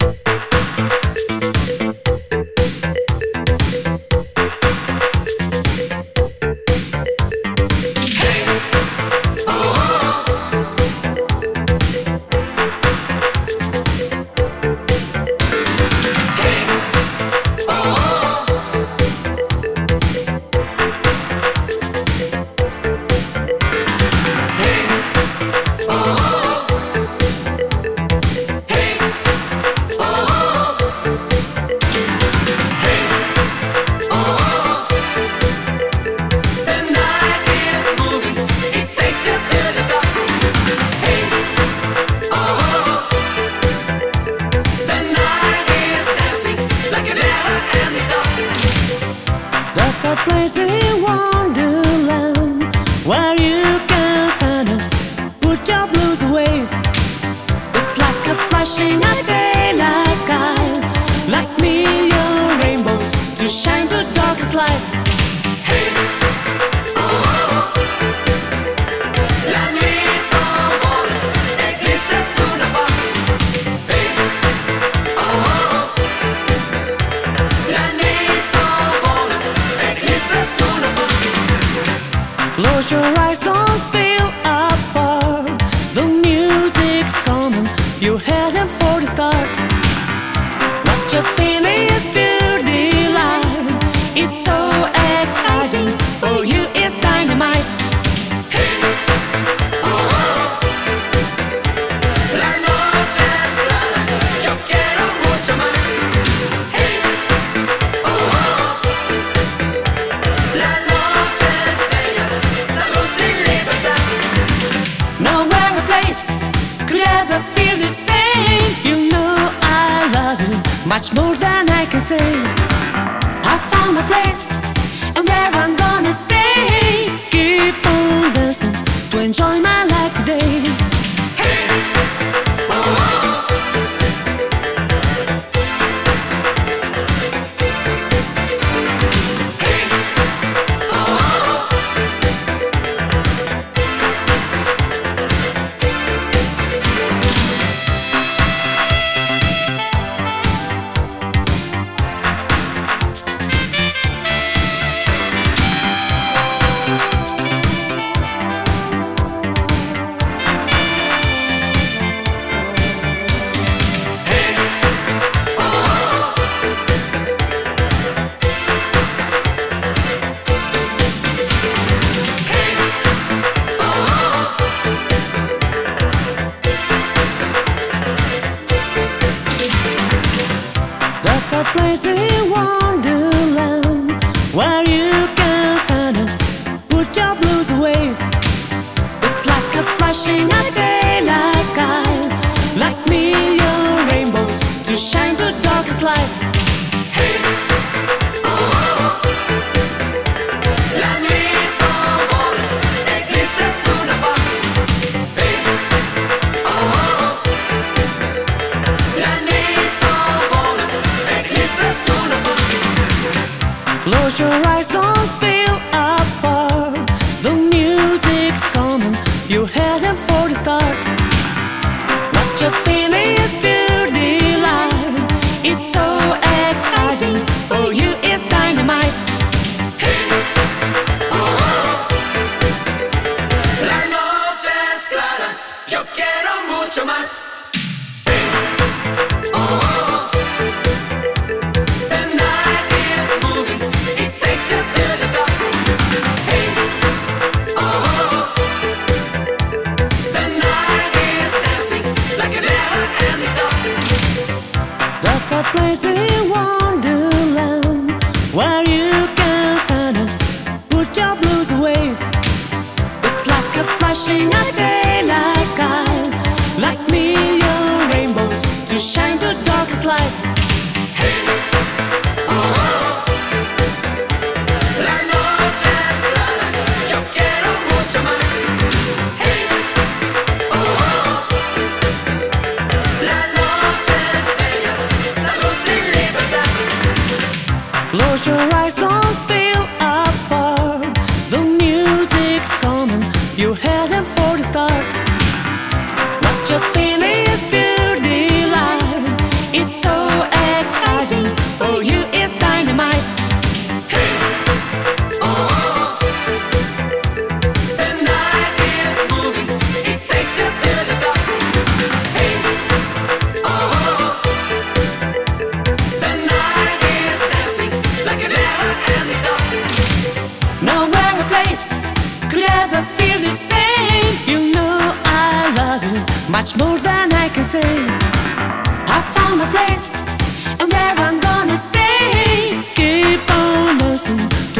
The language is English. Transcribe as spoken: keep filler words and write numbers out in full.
a place in Wonderland where you can stand and put your blues away. It's like a flashing a daylight sky, like million rainbows to shine the darkest light. Hey, oh, la nuit s'envole et glisse sous le vent. Hey, oh, la nuit s'envole et glisse sous le vent. Close your eyes, don't feel apart. The music's coming, you're heading for the start. What you feel is pure delight. It's so exciting, for you it's dynamite. Hey, oh, la noche es clara, yo quiero mucho más. Hey, oh, la noche es bella, la luz y libertad. Nowhere a place could ever feel the same. You know I love you much more than I can say. I found my place, and there I'm gonna stay. Keep on dancing to enjoy my life today. Hey, oh, hey, oh, there's a place in Wonderland where you can stand and put your blues away. It's like a flashing a daylight sky, like million rainbows to shine the darkest light. Hey, oh, la nuit s'envole et glisse sous le vent. Hey, oh, la nuit s'envole et glisse sous le vent. Close your eyes, don't feel apart. The music's coming, you're heading for the start. What you feel is pure delight. It's so exciting, for you it's dynamite. Hey, oh, la noche es clara, yo quiero mucho más. Hey, oh, the night is moving, it takes you to the top. Hey, oh, the night is dancing like an never-ending stop. There's a place in Wonderland where you can stand and put your blues away. It's like a flashing a daylight sky, like million rainbows to shine the darkest light. Hey, oh, la noche es clara, yo quiero mucho más. Hey, oh, la noche es bella, la luz y libertad. Close your eyes, don't feel apart. The music's coming, you're heading for the start. What you feel is pure delight. It's much more than I can say. I found a place, and there I'm gonna stay. Keep on dancing